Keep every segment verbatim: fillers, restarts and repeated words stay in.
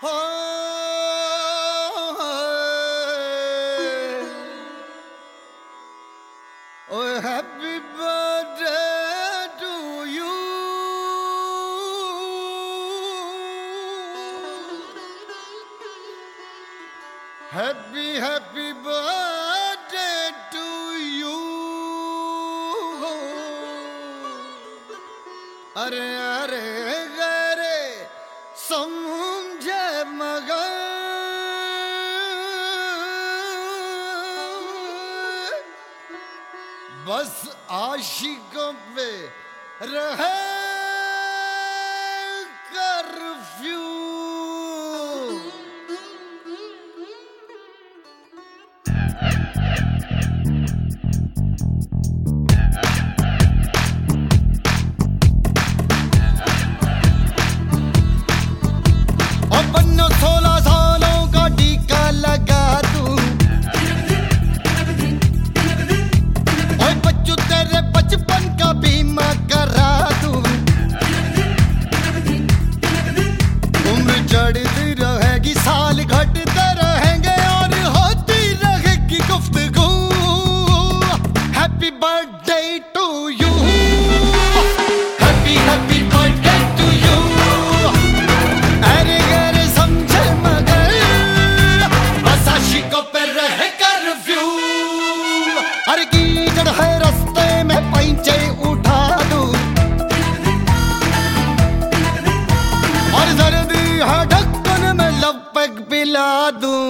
Oh, happy birthday to you. Happy, happy birthday to you. अरे अरे गरे समझे मगर बस आशिकों पे रहे कर्फ्यू। और बन्नो सोलह सालों का टीका लगा दूं, और बच्चों तेरे बचपन का बीमा करा दूं। उम्र चढ़ती रहेगी, साल घटते रहेंगे और होती रहेगी गुफ्तगू। Happy birthday to you, happy happy birthday to you. अरे गरे समझे मगर बस आशिकों पे रहे कर्फ्यू। अरे कीचड़ है रास्ते में पैंचे उठा दूं, और सर्दी है ढक्कन में लपक पिला दूं।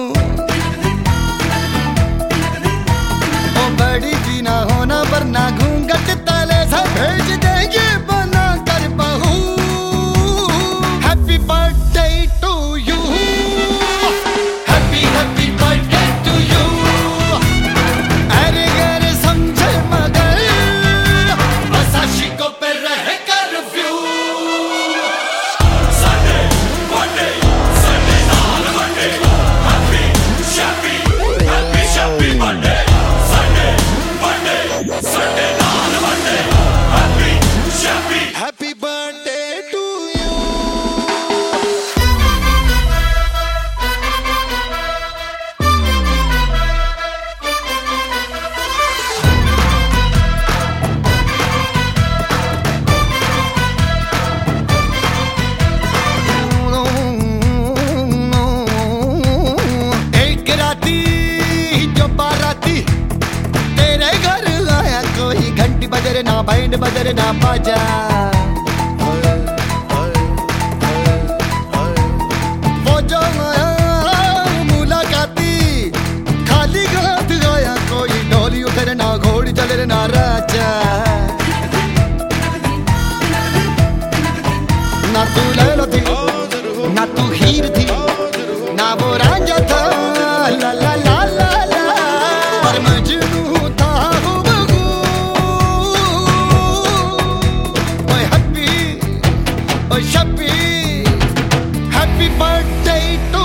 ओ बड़ी जी ना होना वरना घूंघट तले से भेज देंगे बना कर बहू। Happy birthday to you, happy happy birthday to you. अरे गरे समझे मगर बस आशिकों पे रहे curfew. Sunday, Monday, Sunday, not Monday. Happy, happy, happy, happy Monday. Sunday, Monday, Sunday, not Monday. Happy, happy. Happy birthday to you. एक राती जो बाराती तेरे घर आया, कोई घंटी बजरे ना बैंड बजरे ना बाजा। वो जो आया मुलाकाती खाली हाथ आया, कोई डोली उतरे ना घोड़ी चले ना राजा। ना तू लैला थी ना तू हीर थी, ना वो रांझा था ला ला ला ला ला, पर मजनू था हुबहू। ओए हैप्पी ओए शप्पी, हैप्पी बर्थडे टू